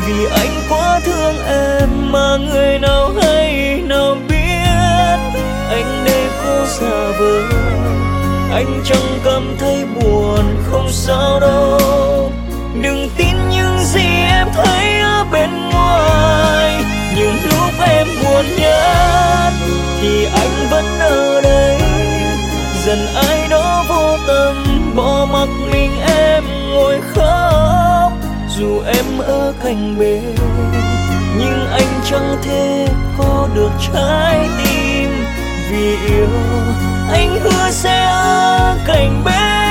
Vì anh quá thương em mà người nào hay nào biết. Anh để cô giả vờ, anh chẳng cảm thấy buồn, không sao đâu. Đừng tin những gì em thấy ở bên ngoài. Những lúc em buồn nhất thì anh vẫn ở đây. Dần ai đó vô tâm bỏ mặc mình em ngồi khóc. Dù em ở cạnh bên nhưng anh chẳng thể có được trái tim. Vì yêu anh hứa sẽ ở cạnh bên.